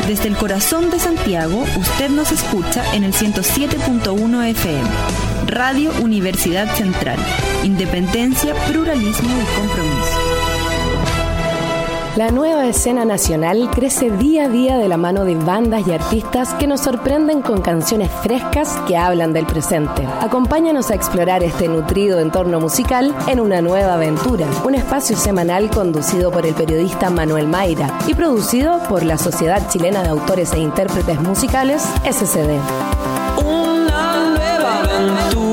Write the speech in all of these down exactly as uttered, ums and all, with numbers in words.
Desde el corazón de Santiago, usted nos escucha en el ciento siete punto uno F M. Radio Universidad Central. Independencia, pluralismo y compromiso. La nueva escena nacional crece día a día de la mano de bandas y artistas que nos sorprenden con canciones frescas que hablan del presente. Acompáñanos a explorar este nutrido entorno musical en Una Nueva Aventura, un espacio semanal conducido por el periodista Manuel Mayra y producido por la Sociedad Chilena de Autores e Intérpretes Musicales, S C D. Una nueva aventura.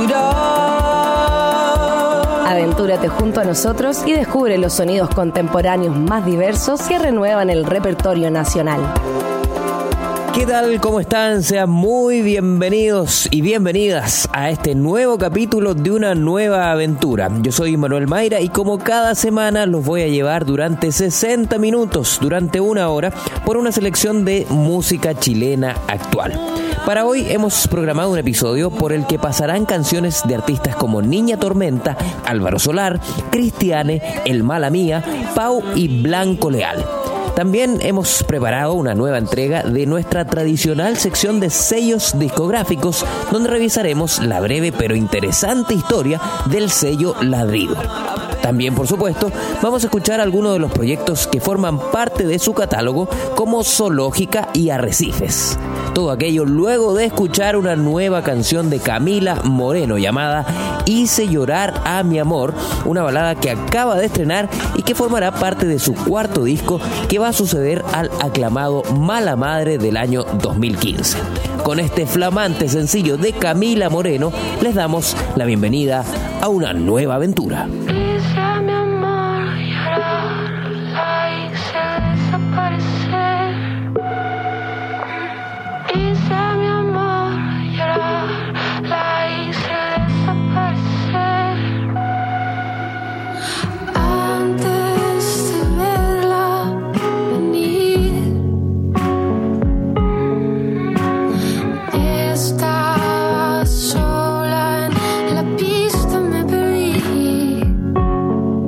Aventúrate junto a nosotros y descubre los sonidos contemporáneos más diversos que renuevan el repertorio nacional. ¿Qué tal? ¿Cómo están? Sean muy bienvenidos y bienvenidas a este nuevo capítulo de Una Nueva Aventura. Yo soy Manuel Mayra y como cada semana los voy a llevar durante sesenta minutos, durante una hora, por una selección de música chilena actual. Para hoy hemos programado un episodio por el que pasarán canciones de artistas como Niña Tormenta, Álvaro Solar, Cristiane, El Mala Mía, Pau y Blanco Leal. También hemos preparado una nueva entrega de nuestra tradicional sección de sellos discográficos, donde revisaremos la breve pero interesante historia del sello Ladrido. También, por supuesto, vamos a escuchar algunos de los proyectos que forman parte de su catálogo, como Zoológica y Arrecifes. Todo aquello luego de escuchar una nueva canción de Camila Moreno llamada Hice llorar a mi amor, una balada que acaba de estrenar y que formará parte de su cuarto disco, que va a suceder al aclamado Mala Madre del año dos mil quince. Con este flamante sencillo de Camila Moreno, les damos la bienvenida a una nueva aventura. Sola en la pista me perdí.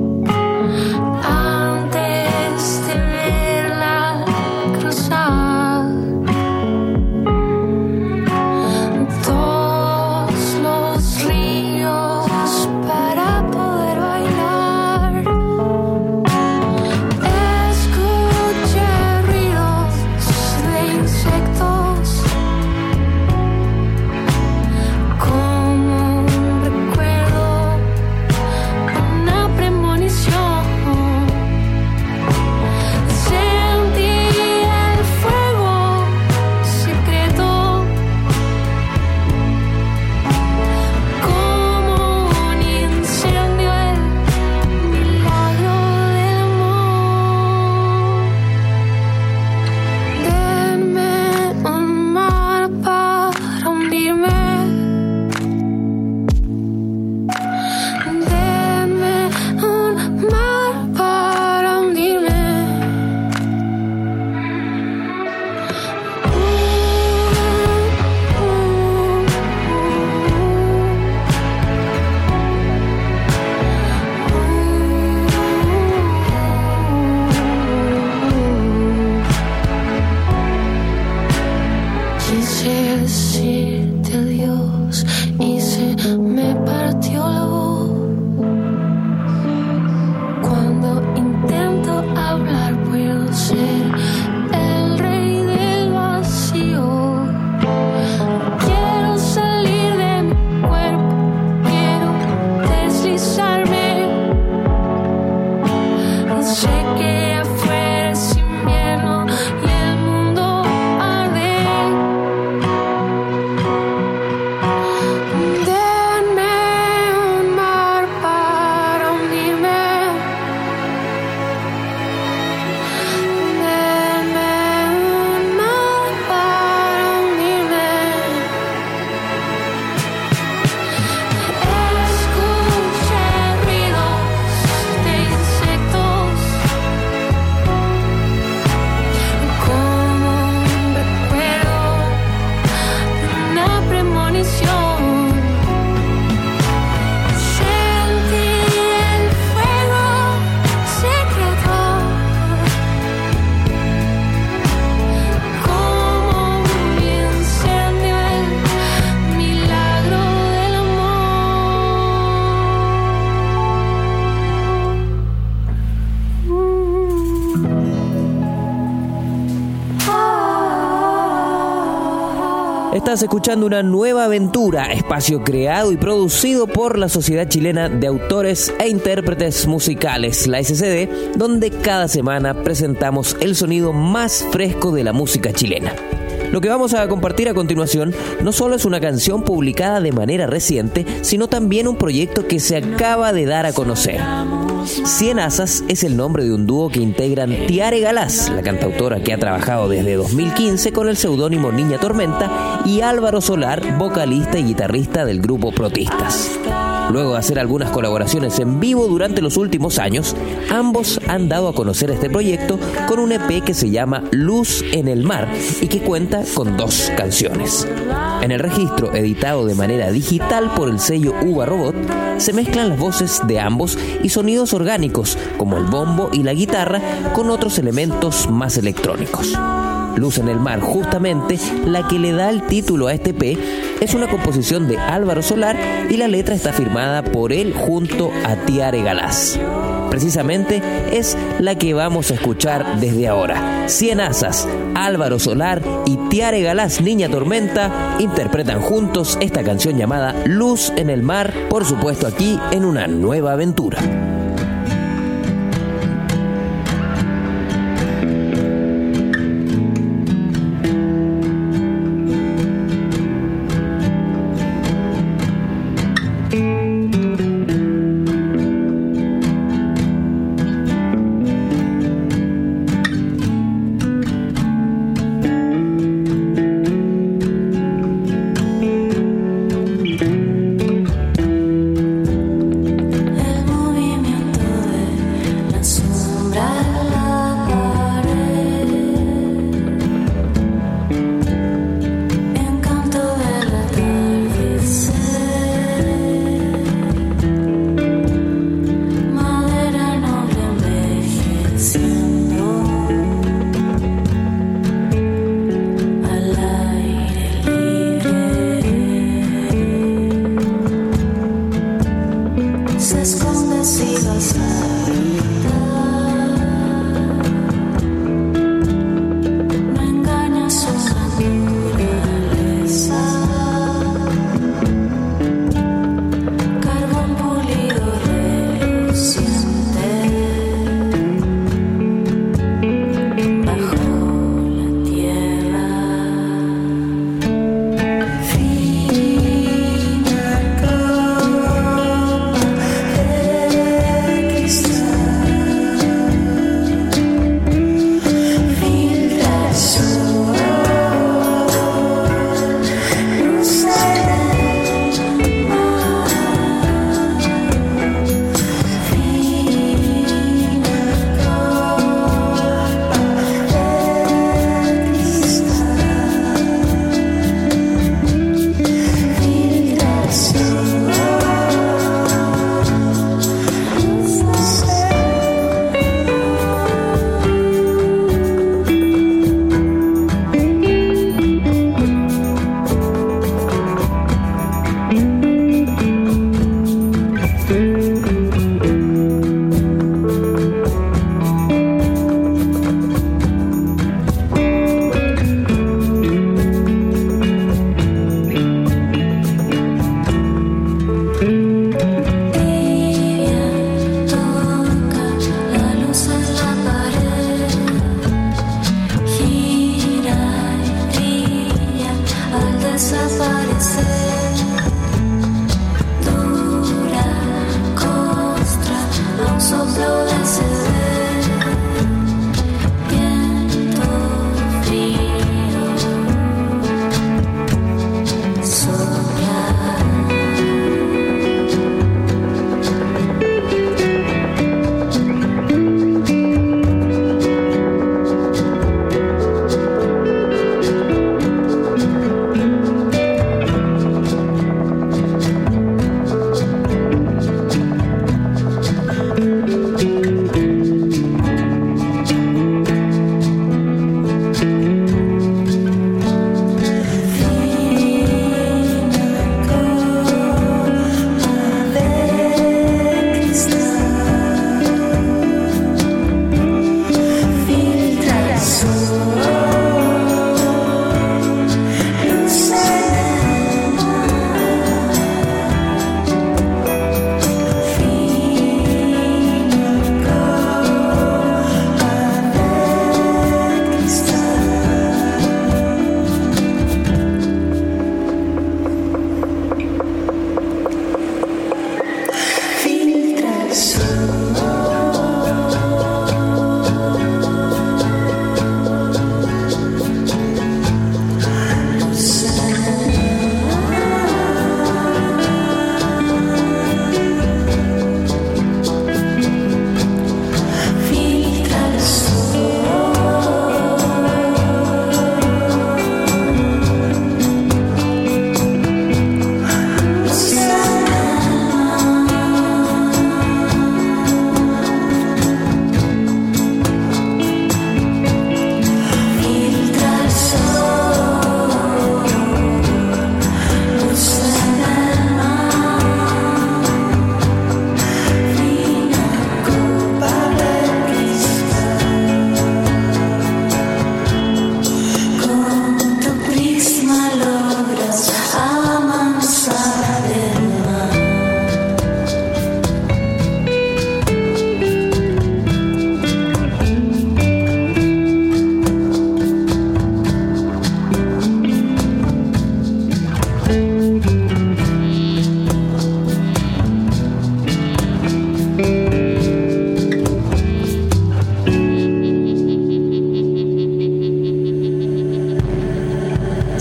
Estás escuchando Una Nueva Aventura, espacio creado y producido por la Sociedad Chilena de Autores e Intérpretes Musicales, la S C D, donde cada semana presentamos el sonido más fresco de la música chilena. Lo que vamos a compartir a continuación no solo es una canción publicada de manera reciente, sino también un proyecto que se acaba de dar a conocer. Cien Asas es el nombre de un dúo que integran Tiare Galás, la cantautora que ha trabajado desde dos mil quince con el seudónimo Niña Tormenta, y Álvaro Solar, vocalista y guitarrista del grupo Protistas. Luego de hacer algunas colaboraciones en vivo durante los últimos años, ambos han dado a conocer este proyecto con un E P que se llama Luz en el Mar y que cuenta con dos canciones. En el registro, editado de manera digital por el sello Uva Robot, se mezclan las voces de ambos y sonidos orgánicos, como el bombo y la guitarra, con otros elementos más electrónicos. Luz en el Mar, justamente la que le da el título a este E P, es una composición de Álvaro Solar y la letra está firmada por él junto a Tiare Galás. Precisamente es la que vamos a escuchar desde ahora. Cien Asas, Álvaro Solar y Tiare Galás, Niña Tormenta, interpretan juntos esta canción llamada Luz en el Mar, por supuesto aquí en Una Nueva Aventura.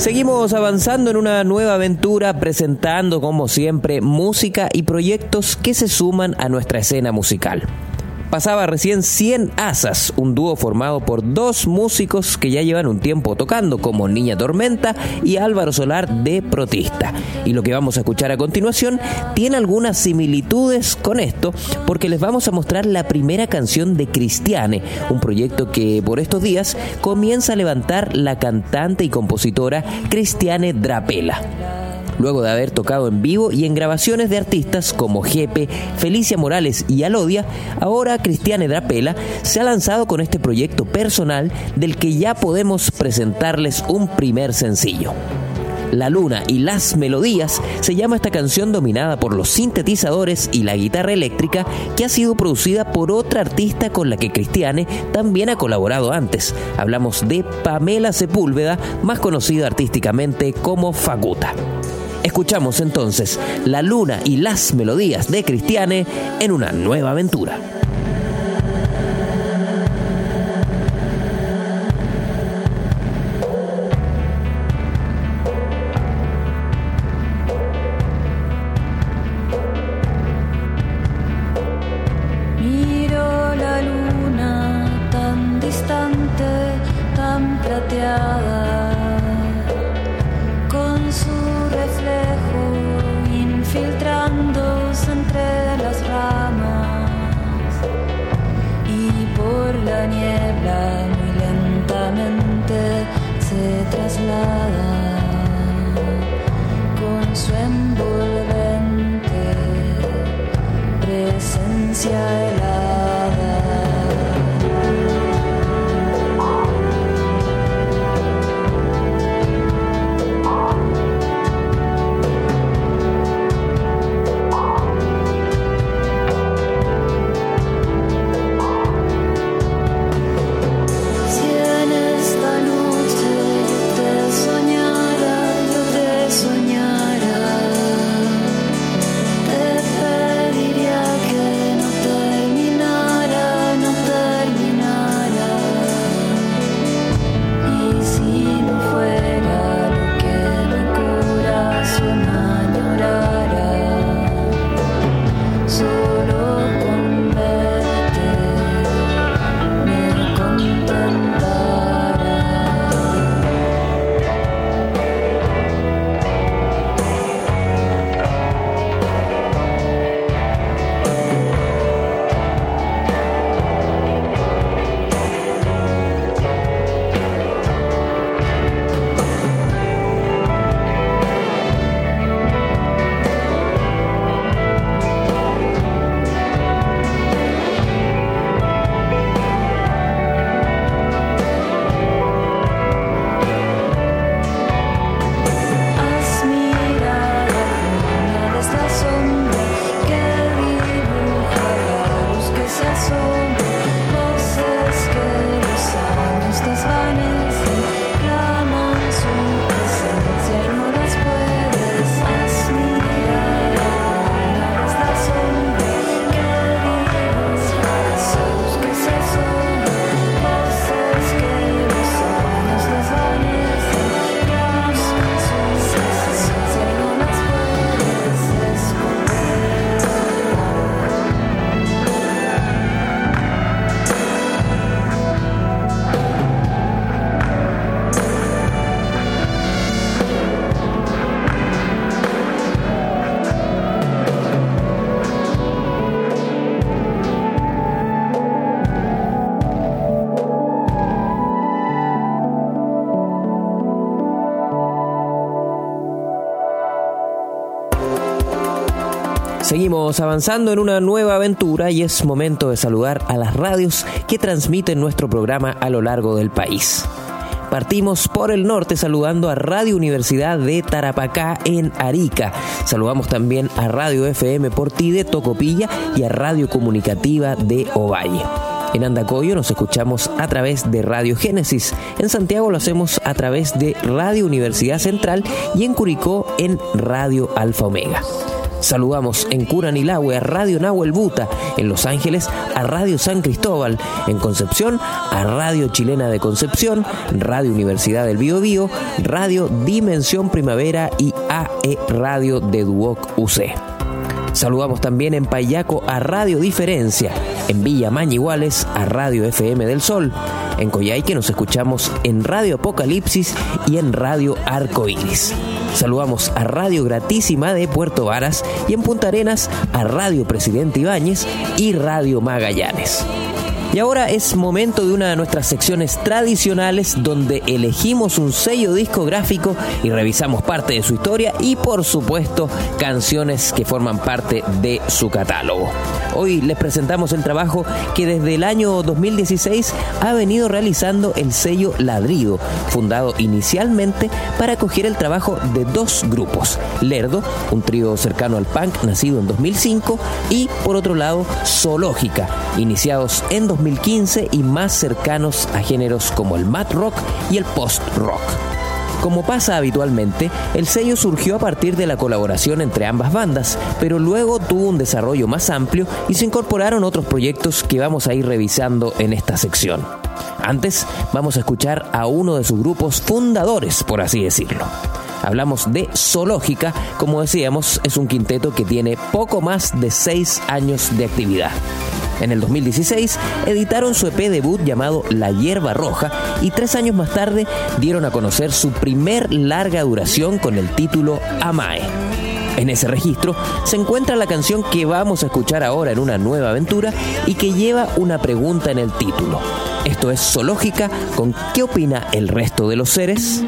Seguimos avanzando en una nueva aventura, presentando como siempre música y proyectos que se suman a nuestra escena musical. Pasaba recién cien asas, un dúo formado por dos músicos que ya llevan un tiempo tocando, como Niña Tormenta y Álvaro Solar de Protista. Y lo que vamos a escuchar a continuación tiene algunas similitudes con esto, porque les vamos a mostrar la primera canción de Cristiane, un proyecto que por estos días comienza a levantar la cantante y compositora Cristiane Drapela. Luego de haber tocado en vivo y en grabaciones de artistas como Jepe, Felicia Morales y Alodia, ahora Cristiane Drapela se ha lanzado con este proyecto personal del que ya podemos presentarles un primer sencillo. La Luna y las Melodías se llama esta canción, dominada por los sintetizadores y la guitarra eléctrica, que ha sido producida por otra artista con la que Cristiane también ha colaborado antes. Hablamos de Pamela Sepúlveda, más conocida artísticamente como Faguta. Escuchamos entonces La Luna y las Melodías de Cristiane en una nueva aventura. Miro la luna tan distante, tan plateada, con su reflejo infiltrándose entre las ramas, y por la niebla muy lentamente se traslada con su envolvente presencia helada. Seguimos avanzando en una nueva aventura y es momento de saludar a las radios que transmiten nuestro programa a lo largo del país. Partimos por el norte saludando a Radio Universidad de Tarapacá en Arica. Saludamos también a Radio F M Portí de Tocopilla y a Radio Comunicativa de Ovalle. En Andacoyo nos escuchamos a través de Radio Génesis. En Santiago lo hacemos a través de Radio Universidad Central y en Curicó en Radio Alfa Omega. Saludamos en Curanilahue a Radio Nahuel Buta, en Los Ángeles a Radio San Cristóbal, en Concepción a Radio Chilena de Concepción, Radio Universidad del Biobío, Radio Dimensión Primavera y A E Radio de Duoc U C. Saludamos también en Payaco a Radio Diferencia, en Villa Mañiguales a Radio F M del Sol, en Coyhaique nos escuchamos en Radio Apocalipsis y en Radio Arcoíris. Saludamos a Radio Gratísima de Puerto Varas y en Punta Arenas a Radio Presidente Ibáñez y Radio Magallanes. Y ahora es momento de una de nuestras secciones tradicionales donde elegimos un sello discográfico y revisamos parte de su historia y, por supuesto, canciones que forman parte de su catálogo. Hoy les presentamos el trabajo que desde el año dos mil dieciséis ha venido realizando el sello Ladrido, fundado inicialmente para acoger el trabajo de dos grupos: Lerdo, un trío cercano al punk nacido en dos mil cinco, y por otro lado Zoológica, iniciados en dos mil quince y más cercanos a géneros como el math rock y el post rock. Como pasa habitualmente, el sello surgió a partir de la colaboración entre ambas bandas, pero luego tuvo un desarrollo más amplio y se incorporaron otros proyectos que vamos a ir revisando en esta sección. Antes, vamos a escuchar a uno de sus grupos fundadores, por así decirlo. Hablamos de Zoológica, como decíamos, es un quinteto que tiene poco más de seis años de actividad. En el dos mil dieciséis editaron su E P debut llamado La Hierba Roja y tres años más tarde dieron a conocer su primer larga duración con el título Amae. En ese registro se encuentra la canción que vamos a escuchar ahora en una nueva aventura y que lleva una pregunta en el título. Esto es Zoológica con ¿Qué opina el resto de los seres?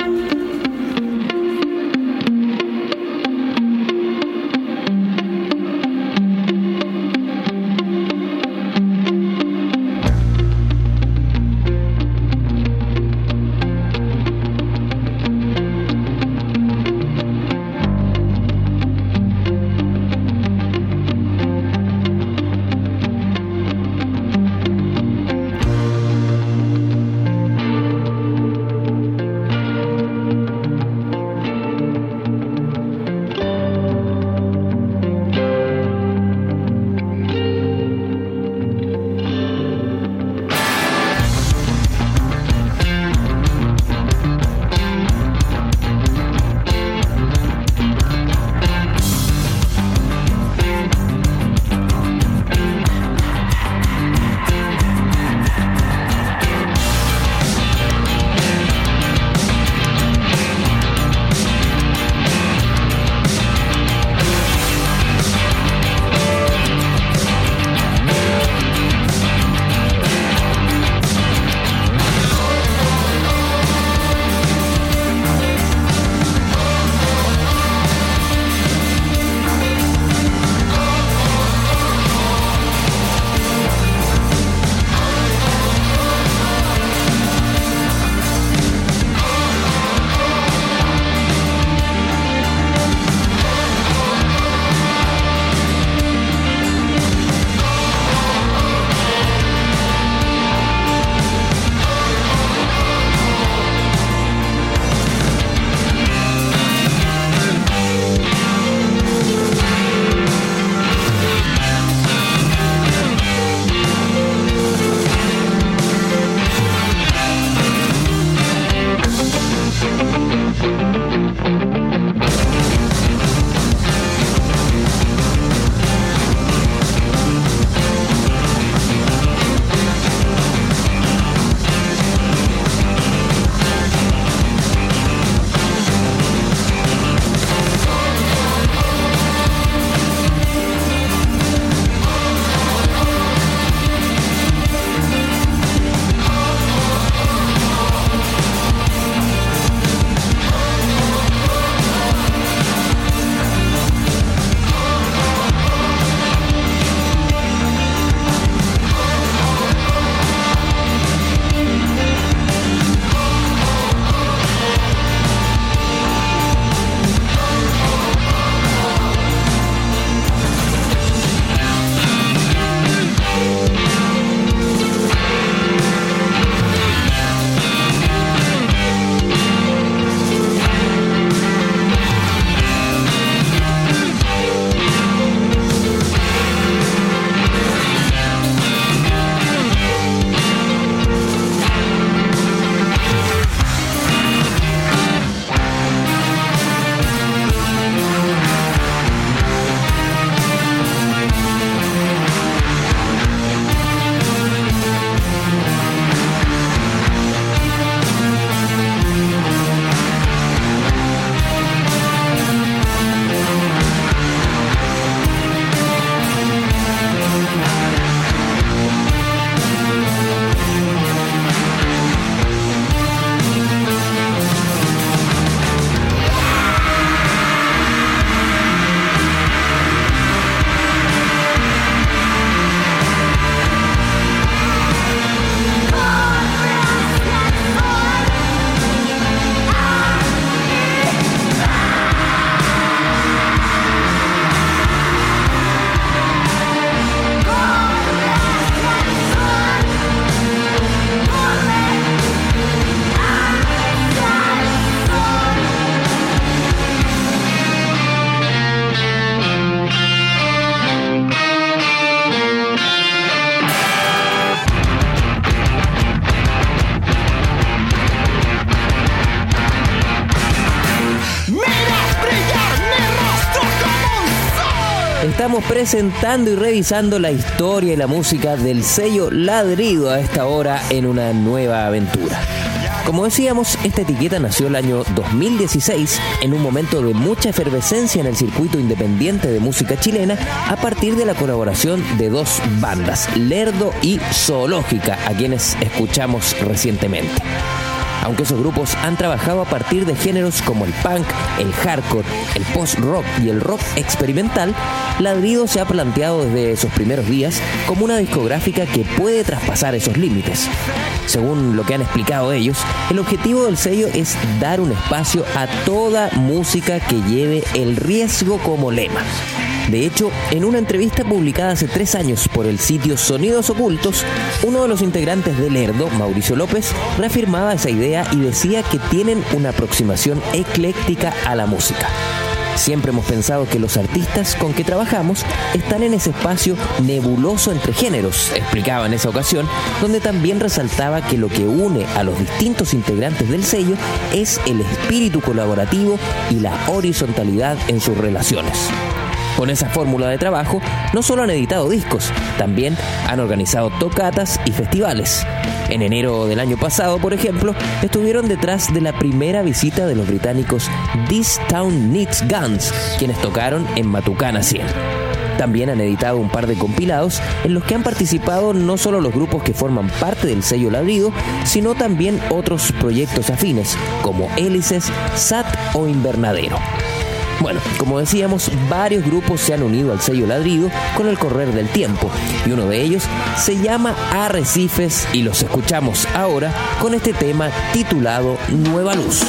estamos presentando y revisando la historia y la música del sello Ladrido a esta hora en una nueva aventura. Como decíamos, esta etiqueta nació el año dos mil dieciséis en un momento de mucha efervescencia en el circuito independiente de música chilena a partir de la colaboración de dos bandas, Lerdo y Zoológica, a quienes escuchamos recientemente. Aunque esos grupos han trabajado a partir de géneros como el punk, el hardcore, el post-rock y el rock experimental, Ladrido se ha planteado desde esos primeros días como una discográfica que puede traspasar esos límites. Según lo que han explicado ellos, el objetivo del sello es dar un espacio a toda música que lleve el riesgo como lema. De hecho, en una entrevista publicada hace tres años por el sitio Sonidos Ocultos, uno de los integrantes de Lerdo, Mauricio López, reafirmaba esa idea y decía que tienen una aproximación ecléctica a la música. Siempre hemos pensado que los artistas con que trabajamos están en ese espacio nebuloso entre géneros, explicaba en esa ocasión, donde también resaltaba que lo que une a los distintos integrantes del sello es el espíritu colaborativo y la horizontalidad en sus relaciones. Con esa fórmula de trabajo, no solo han editado discos, también han organizado tocatas y festivales. En enero del año pasado, por ejemplo, estuvieron detrás de la primera visita de los británicos This Town Needs Guns, quienes tocaron en Matucana cien. También han editado un par de compilados en los que han participado no solo los grupos que forman parte del sello Ladrido, sino también otros proyectos afines, como Hélices, S A T o Invernadero. Bueno, como decíamos, varios grupos se han unido al sello Ladrido con el correr del tiempo, y uno de ellos se llama Arrecifes y los escuchamos ahora con este tema titulado Nueva Luz.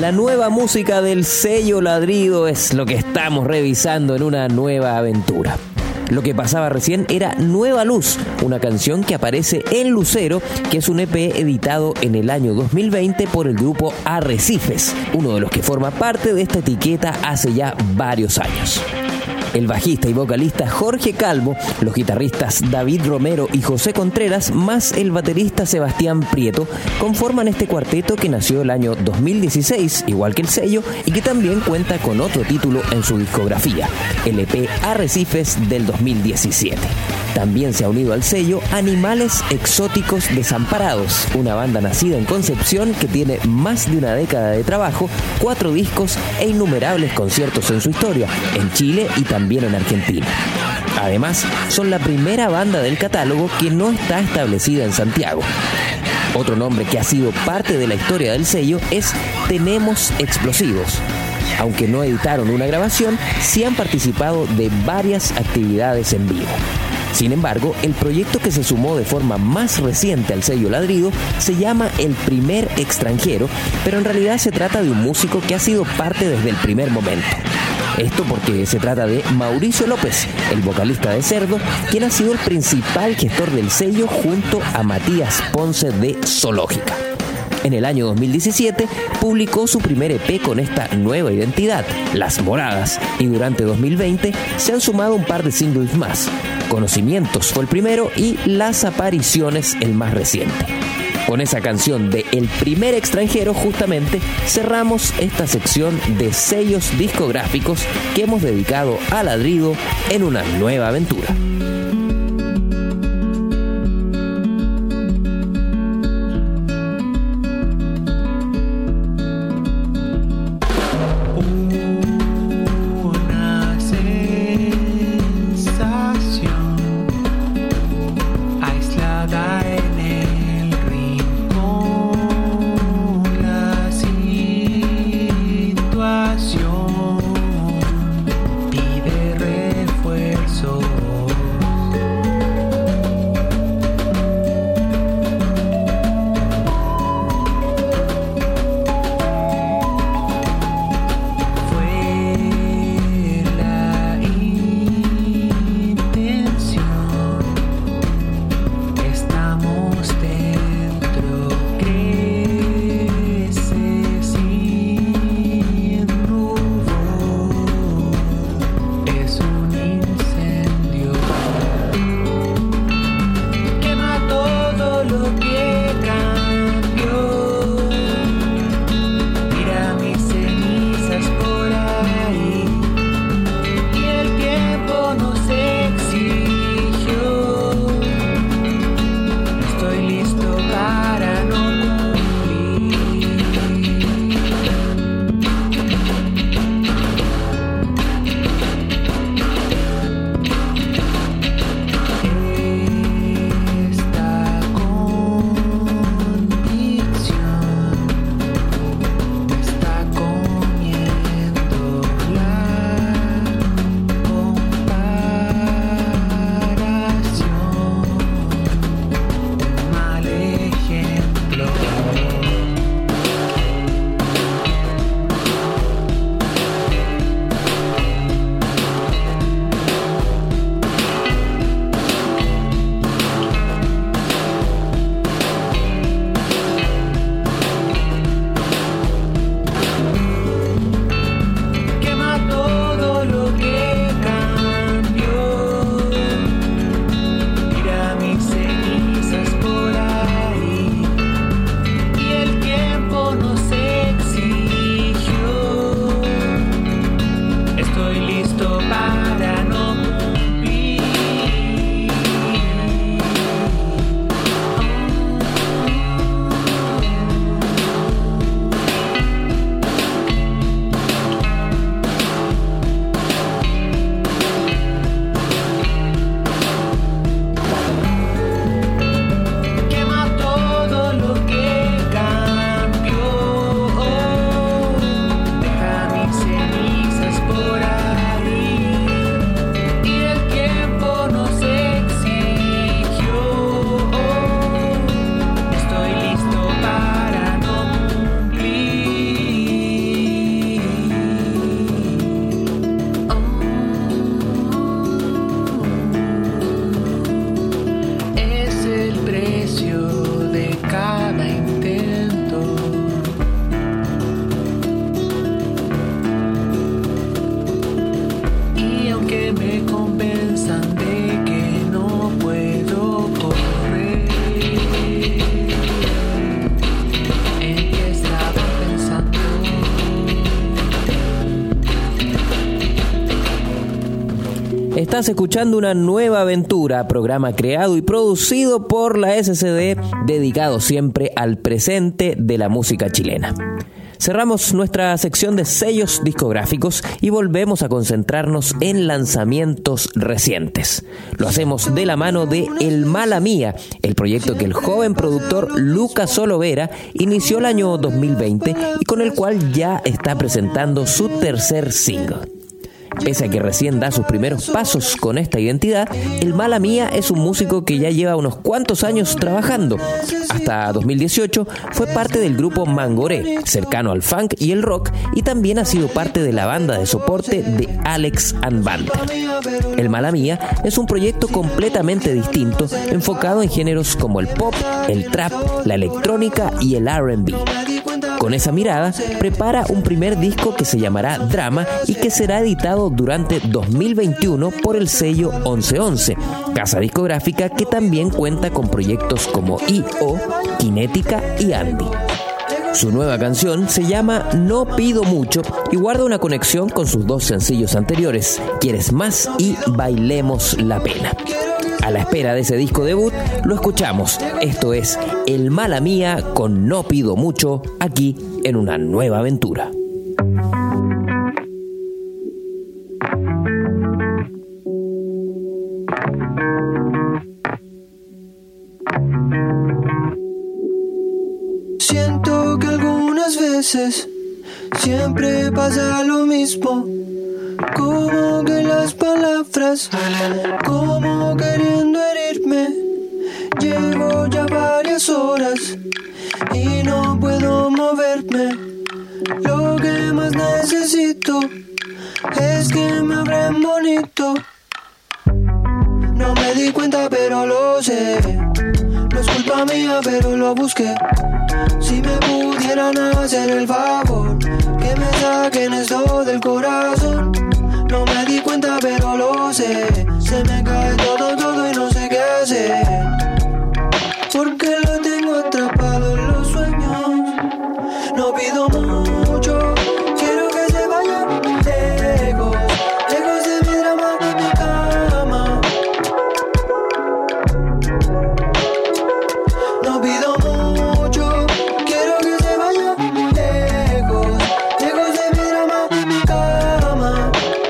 La nueva música del sello Ladrido es lo que estamos revisando en una nueva aventura. Lo que pasaba recién era Nueva Luz, una canción que aparece en Lucero, que es un E P editado en el año dos mil veinte por el grupo Arrecifes, uno de los que forma parte de esta etiqueta hace ya varios años. El bajista y vocalista Jorge Calvo, los guitarristas David Romero y José Contreras, más el baterista Sebastián Prieto, conforman este cuarteto que nació el año dos mil dieciséis, igual que el sello, y que también cuenta con otro título en su discografía, el E P Arrecifes del dos mil diecisiete. También se ha unido al sello Animales Exóticos Desamparados, una banda nacida en Concepción que tiene más de una década de trabajo, cuatro discos e innumerables conciertos en su historia, en Chile y también en Argentina. Además, son la primera banda del catálogo que no está establecida en Santiago. Otro nombre que ha sido parte de la historia del sello es Tenemos Explosivos. Aunque no editaron una grabación, sí han participado de varias actividades en vivo. Sin embargo, el proyecto que se sumó de forma más reciente al sello Ladrido se llama El Primer Extranjero, pero en realidad se trata de un músico que ha sido parte desde el primer momento. Esto porque se trata de Mauricio López, el vocalista de Cerdo, quien ha sido el principal gestor del sello junto a Matías Ponce de Zoológica. En el año dos mil diecisiete publicó su primer E P con esta nueva identidad, Las Moradas, y durante dos mil veinte se han sumado un par de singles más. Conocimientos fue el primero y Las Apariciones el más reciente. Con esa canción de El Primer Extranjero justamente cerramos esta sección de sellos discográficos que hemos dedicado a Ladrido en una nueva aventura. Pide refuerzo. Estás escuchando Una Nueva Aventura, programa creado y producido por la S C D, dedicado siempre al presente de la música chilena. Cerramos nuestra sección de sellos discográficos y volvemos a concentrarnos en lanzamientos recientes. Lo hacemos de la mano de El Mala Mía, el proyecto que el joven productor Lucas Olovera inició el año dos mil veinte y con el cual ya está presentando su tercer single. Pese a que recién da sus primeros pasos con esta identidad, El Mala Mía es un músico que ya lleva unos cuantos años trabajando. Hasta dos mil dieciocho fue parte del grupo Mangoré, cercano al funk y el rock, y también ha sido parte de la banda de soporte de Alex and Banter. El Mala Mía es un proyecto completamente distinto, enfocado en géneros como el pop, el trap, la electrónica y el R and B. Con esa mirada, prepara un primer disco que se llamará Drama y que será editado durante dos mil veintiuno por el sello once once, casa discográfica que también cuenta con proyectos como I O, Kinética y Andy. Su nueva canción se llama No Pido Mucho y guarda una conexión con sus dos sencillos anteriores, Quieres Más y Bailemos la Pena. A la espera de ese disco debut, lo escuchamos. Esto es El Mala Mía con No Pido Mucho, aquí en Una Nueva Aventura. Siento que algunas veces siempre pasa lo mismo. Como que las palabras, como queriendo herirme. Llevo ya varias horas y no puedo moverme. Lo que más necesito es que me hablen bonito. No me di cuenta pero lo sé. No es culpa mía pero lo busqué. Si me pudieran hacer el favor que me saquen esto del corazón. No me di cuenta pero lo sé. Se me cae todo, todo y no sé qué hacer. Porque lo tengo atrapado en los sueños. No pido mucho, quiero que se vaya lejos, lejos de mi drama y mi cama. No pido mucho, quiero que se vaya lejos, lejos de mi drama y mi cama.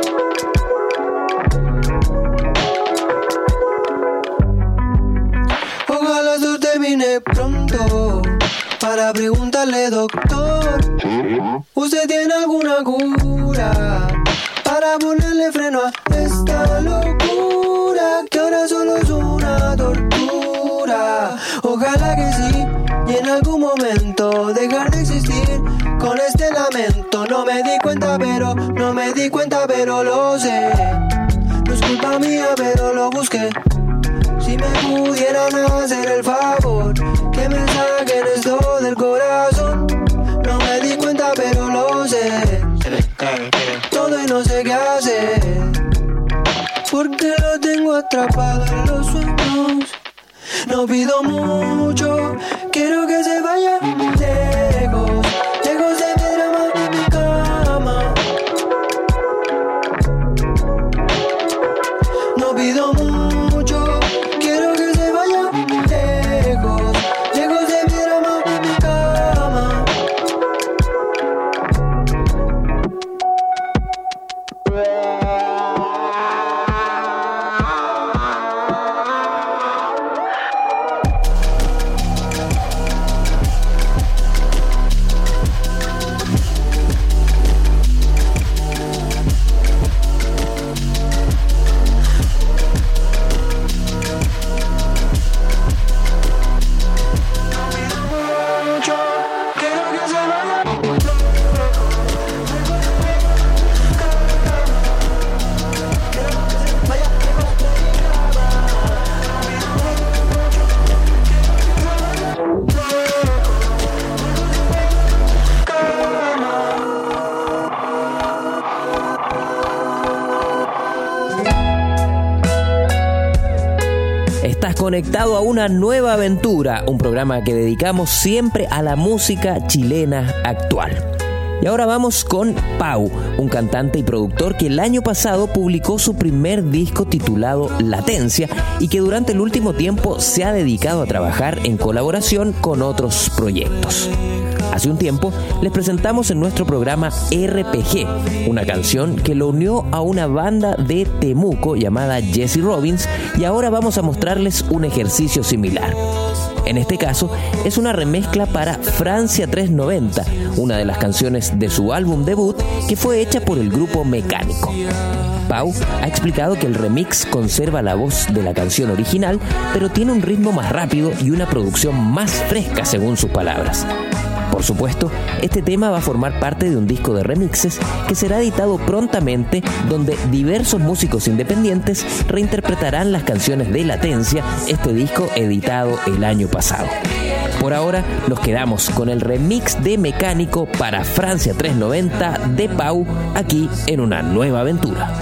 Ojalá esto termine pronto para preguntarle, doctor, ¿usted tiene alguna cura para ponerle freno a esta locura que ahora solo es una tortura? Ojalá que sí, y en algún momento dejar de existir con este lamento. No me di cuenta pero, no me di cuenta pero lo sé. No es culpa mía pero lo busqué. Si me pudieran hacer el favor que me saquen esto del corazón. No me di cuenta pero lo sé. Todo y no sé qué hacer. Porque lo tengo atrapado en los sueños. No pido mucho, quiero que se vaya lejos, lejos de mi drama y mi cama. No pido mucho, quiero que se vaya lejos, lejos de mi drama y mi cama. Conectado a Una Nueva Aventura, un programa que dedicamos siempre a la música chilena actual. Y ahora vamos con Pau, un cantante y productor que el año pasado publicó su primer disco titulado Latencia y que durante el último tiempo se ha dedicado a trabajar en colaboración con otros proyectos. Hace un tiempo les presentamos en nuestro programa R P G, una canción que lo unió a una banda de Temuco llamada Jesse Robbins, y ahora vamos a mostrarles un ejercicio similar. En este caso, es una remezcla para Francia trescientos noventa, una de las canciones de su álbum debut que fue hecha por el grupo Mecánico. Pau ha explicado que el remix conserva la voz de la canción original, pero tiene un ritmo más rápido y una producción más fresca según sus palabras. Por supuesto, este tema va a formar parte de un disco de remixes que será editado prontamente, donde diversos músicos independientes reinterpretarán las canciones de Latencia, este disco editado el año pasado. Por ahora nos quedamos con el remix de Mecánico para Francia trescientos noventa de Pau, aquí en Una Nueva Aventura.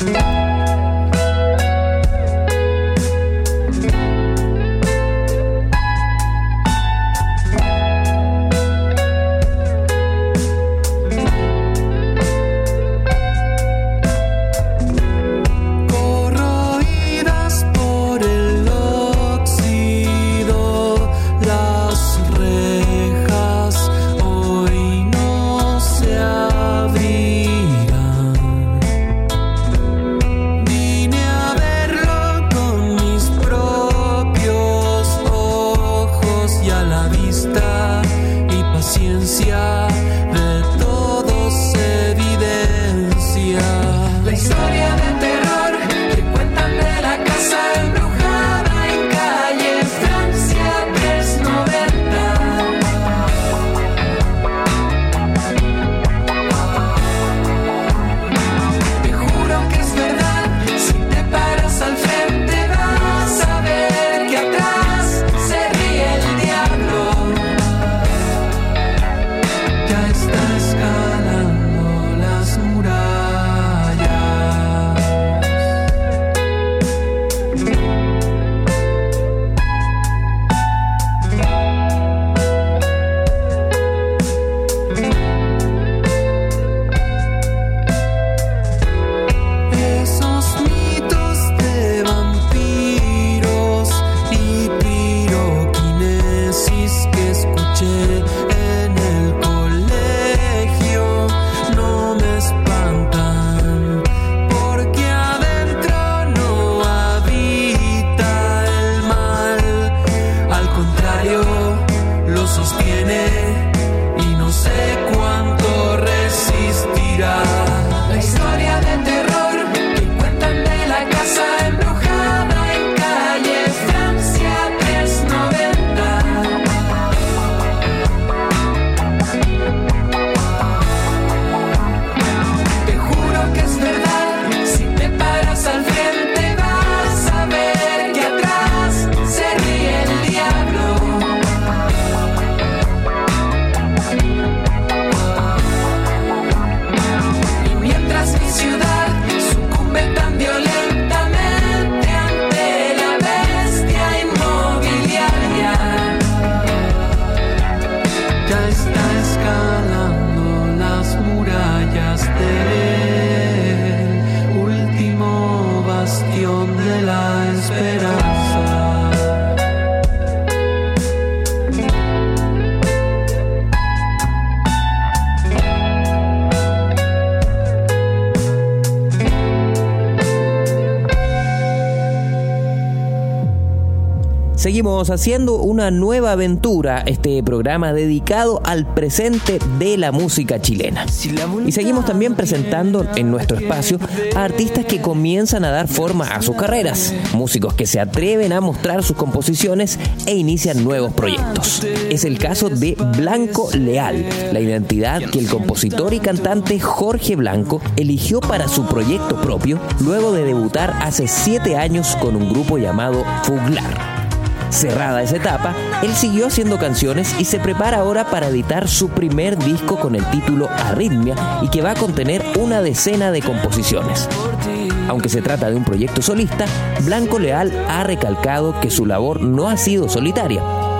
Seguimos haciendo una nueva aventura, este programa dedicado al presente de la música chilena. Y seguimos también presentando en nuestro espacio a artistas que comienzan a dar forma a sus carreras, músicos que se atreven a mostrar sus composiciones e inician nuevos proyectos. Es el caso de Blanco Leal, la identidad que el compositor y cantante Jorge Blanco eligió para su proyecto propio luego de debutar hace siete años con un grupo llamado Fuglar. Cerrada esa etapa, él siguió haciendo canciones y se prepara ahora para editar su primer disco con el título Arritmia y que va a contener una decena de composiciones. Aunque se trata de un proyecto solista, Blanco Leal ha recalcado que su labor no ha sido solitaria.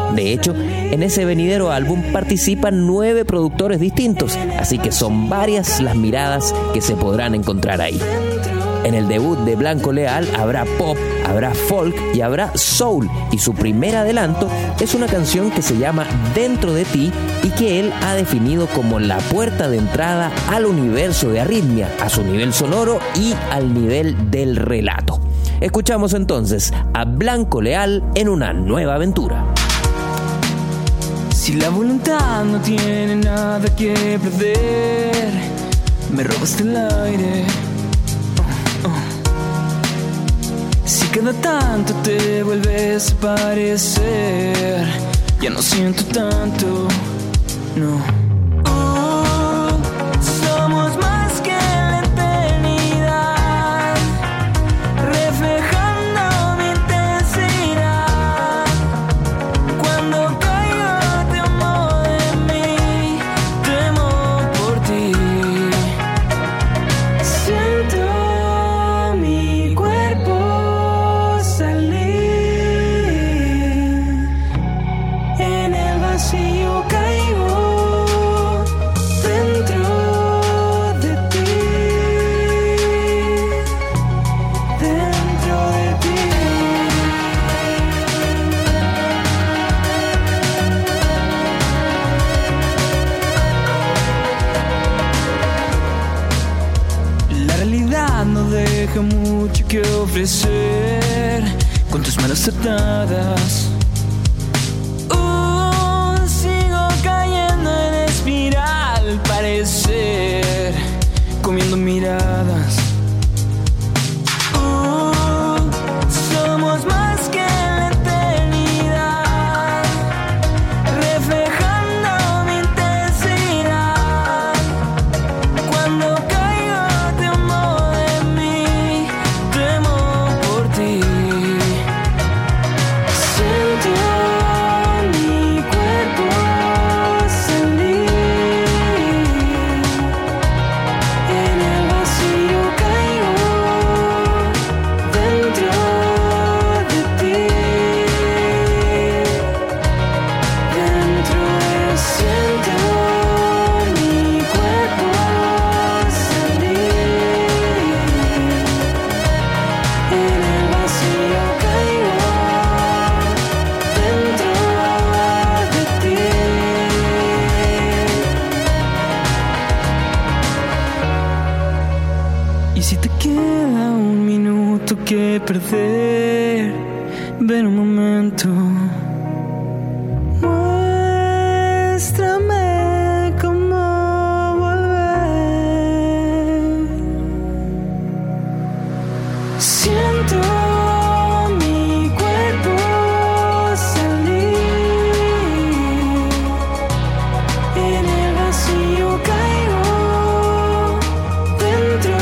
De hecho, en ese venidero álbum participan nueve productores distintos, así que son varias las miradas que se podrán encontrar ahí. En el debut de Blanco Leal habrá pop, habrá folk y habrá soul, y su primer adelanto es una canción que se llama Dentro de ti y que él ha definido como la puerta de entrada al universo de Arritmia, a su nivel sonoro y al nivel del relato. Escuchamos entonces a Blanco Leal en una nueva aventura. Si la voluntad no tiene nada que perder, me robaste el aire. Oh, oh. Si cada tanto te vuelves a parecer, ya no siento tanto, no. Oh, somos más que la eternidad, reflejando mi intensidad. Cuando mucho que ofrecer con tus manos atadas. Uh, sigo cayendo en espiral, parecer, comiendo miradas. Uh, somos más que la eternidad, reflejando mi intensidad. Cuando que perder, ven un momento, muéstrame cómo volver. Siento mi cuerpo salir, en el vacío caigo dentro.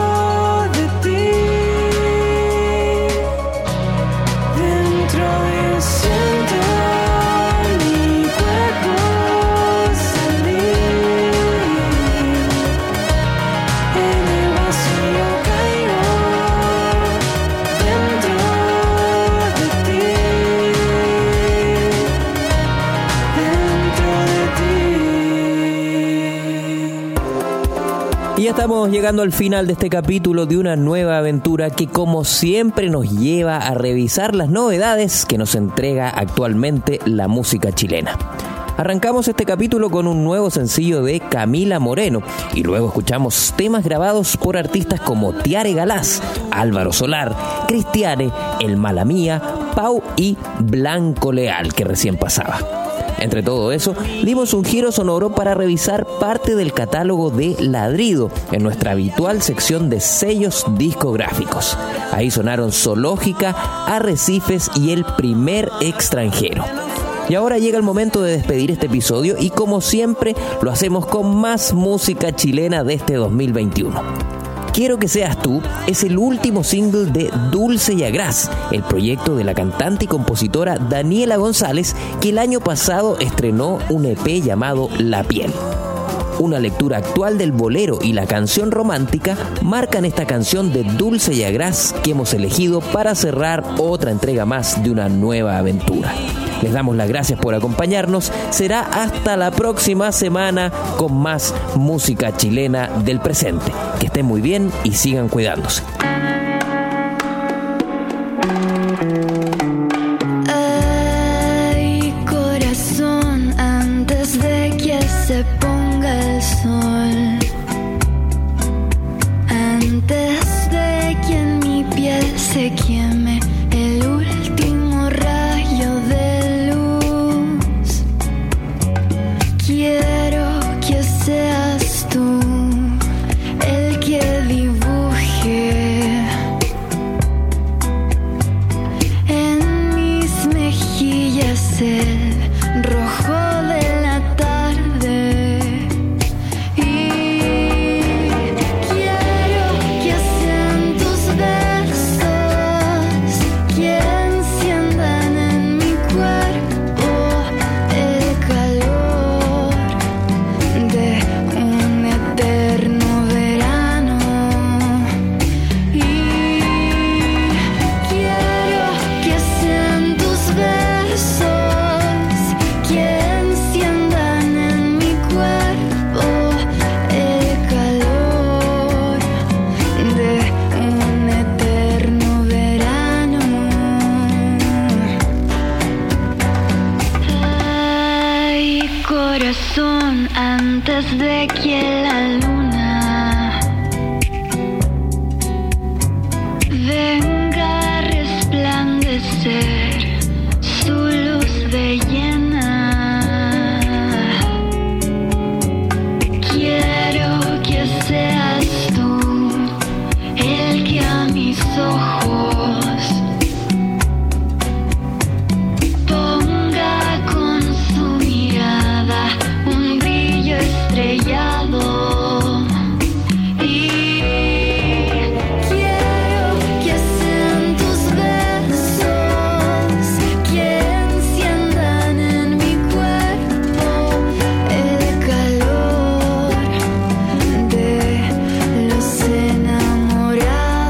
Y ya estamos llegando al final de este capítulo de una nueva aventura que, como siempre, nos lleva a revisar las novedades que nos entrega actualmente la música chilena. Arrancamos este capítulo con un nuevo sencillo de Camila Moreno y luego escuchamos temas grabados por artistas como Tiare Galás, Álvaro Solar, Cristiane, El Mala Mía, Pau y Blanco Leal, que recién pasaba. Entre todo eso, dimos un giro sonoro para revisar parte del catálogo de Ladrido en nuestra habitual sección de sellos discográficos. Ahí sonaron Zoológica, Arrecifes y El Primer Extranjero. Y ahora llega el momento de despedir este episodio y, como siempre, lo hacemos con más música chilena de este dos mil veintiuno. Quiero que seas tú es el último single de Dulce y Agraz, el proyecto de la cantante y compositora Daniela González, que el año pasado estrenó un E P llamado La Piel. Una lectura actual del bolero y la canción romántica marcan esta canción de Dulce y Agraz que hemos elegido para cerrar otra entrega más de una nueva aventura. Les damos las gracias por acompañarnos. Será hasta la próxima semana con más música chilena del presente. Que estén muy bien y sigan cuidándose. Ay, corazón, antes de que se ponga el sol, antes de que en mi piel se queme el último rayo de luz, quiero que seas tú el que dibuje en mis mejillas el rojo de la tarde. Y quiero que sean tus besos que enciendan en mi cuerpo el calor de un eterno verano. Y quiero que sean tus besos que enciendan en mi cuerpo el calor de un eterno verano. Ay, corazón, antes de que la luna venga a resplandecer su luz de llena, quiero que seas tú el que a mis ojos ponga con su mirada un brillo estrellado. Y quiero que sean tus besos que enciendan en mi cuerpo el calor de los enamorados.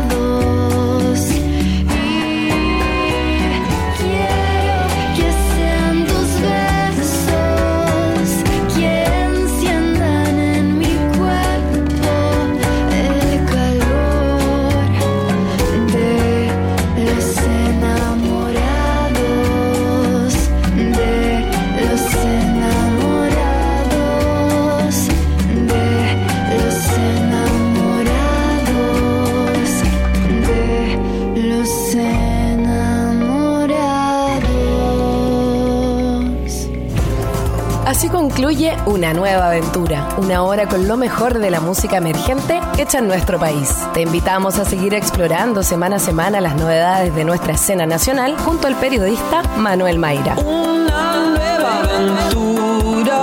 Y quiero que sean tus besos que enciendan en mi cuerpo el calor de los enamorados, de los enamorados, de los enamorados, de los enamorados. Así concluye una nueva aventura, una hora con lo mejor de la música emergente hecha en nuestro país. Te invitamos a seguir explorando semana a semana las novedades de nuestra escena nacional junto al periodista Manuel Mayra. Una nueva aventura.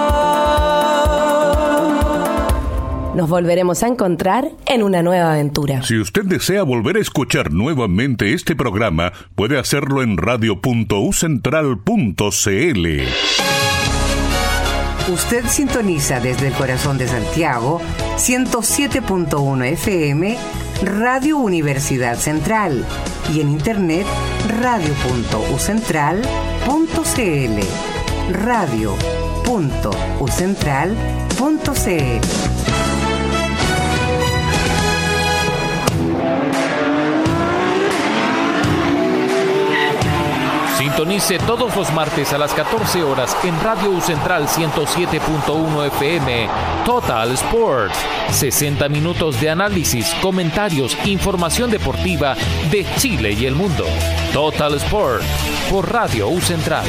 Nos volveremos a encontrar en una nueva aventura. Si usted desea volver a escuchar nuevamente este programa, puede hacerlo en radio punto u central punto c l. Usted sintoniza desde el corazón de Santiago ciento siete punto uno F M Radio Universidad Central y en internet radio punto u central punto c l. radio punto u central punto c l. Sintonice todos los martes a las catorce horas en Radio U Central ciento siete punto uno F M Total Sports. sesenta minutos de análisis, comentarios, información deportiva de Chile y el mundo. Total Sports por Radio U Central.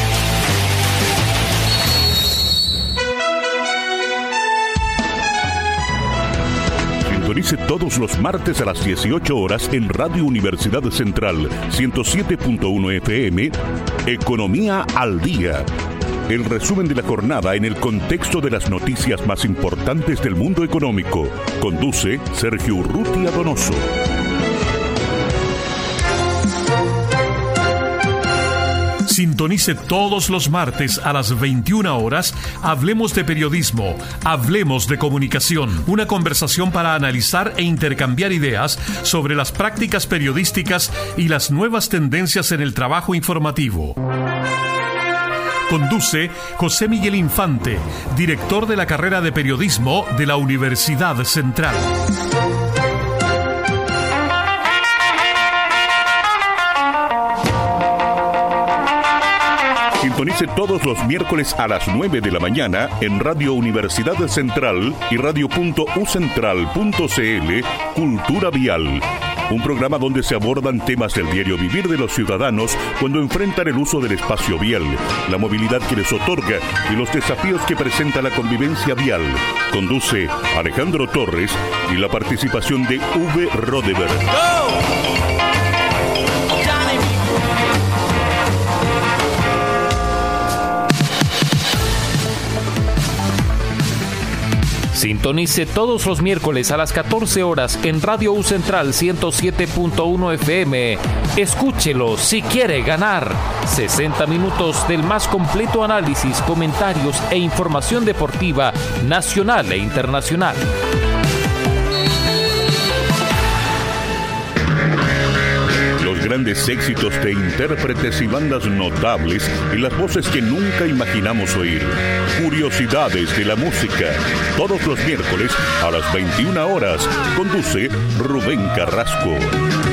Sintonice todos los martes a las dieciocho horas en Radio Universidad Central ciento siete punto uno F M Economía al Día. El resumen de la jornada en el contexto de las noticias más importantes del mundo económico. Conduce Sergio Urrutia Donoso. Sintonice todos los martes a las veintiuna horas. Hablemos de periodismo, hablemos de comunicación. Una conversación para analizar e intercambiar ideas sobre las prácticas periodísticas y las nuevas tendencias en el trabajo informativo. Conduce José Miguel Infante, director de la carrera de periodismo de la Universidad Central. Sintonice todos los miércoles a las nueve de la mañana en Radio Universidad Central y radio punto u central punto c l Cultura Vial. Un programa donde se abordan temas del diario vivir de los ciudadanos cuando enfrentan el uso del espacio vial, la movilidad que les otorga y los desafíos que presenta la convivencia vial. Conduce Alejandro Torres y la participación de V. Rodeberg. Sintonice todos los miércoles a las catorce horas en Radio U Central ciento siete punto uno F M. Escúchelo si quiere ganar. sesenta minutos del más completo análisis, comentarios e información deportiva nacional e internacional. Los grandes éxitos de intérpretes y bandas notables y las voces que nunca imaginamos oír. Curiosidades de la música. Todos los miércoles a las veintiuna horas. Conduce Rubén Carrasco.